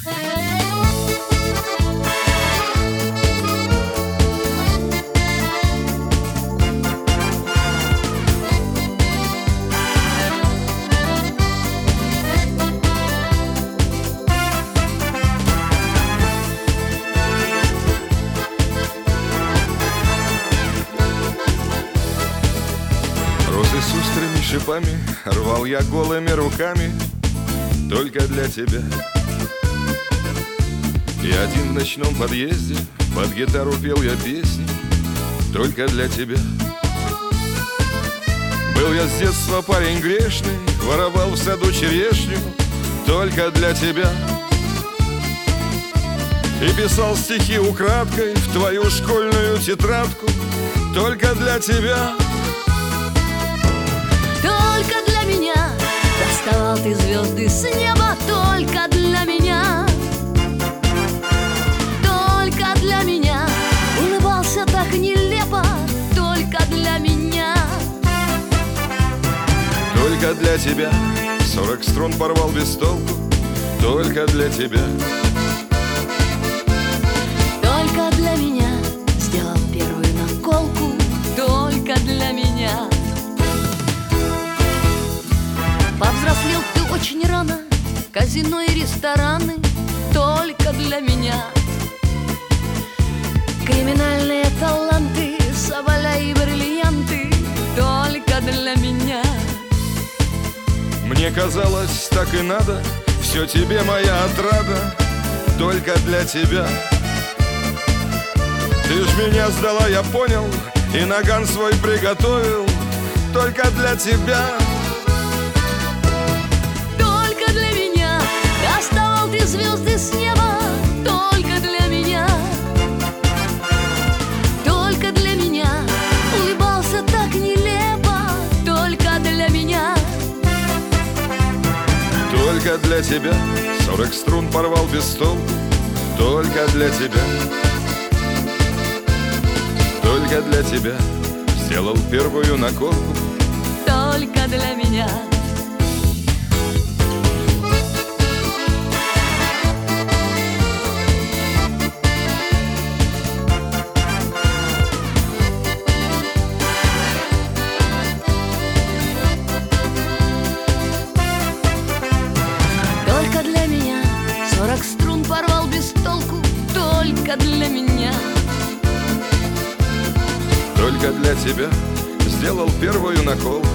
Розы с острыми шипами рвал я голыми руками только для тебя. И один в ночном подъезде под гитару пел я песни только для тебя. Был я с детства парень грешный, воровал в саду черешню только для тебя. И писал стихи украдкой в твою школьную тетрадку только для тебя. Только для меня доставал ты звезды с неба, только для меня. Только для меня улыбался так нелепо, только для меня. Только для тебя 40 струн порвал без толку, только для тебя. Только для меня сделал первую наколку, только для меня. Повзрослел ты очень рано, казино и рестораны только для меня. Криминальные таланты, соболя и бриллианты только для меня. Мне казалось, так и надо, все тебе моя отрада, только для тебя. Ты ж меня сдала, я понял, и наган свой приготовил только для тебя. Только для меня доставал ты звезды с неба, только для меня. Только для меня улыбался так нелепо, только для меня. Только для тебя 40 струн порвал без толку, только для тебя. Только для тебя сделал первую наколку, только для меня. Только для меня 40 струн порвал без толку, только для меня. только для тебя сделал первую наколку,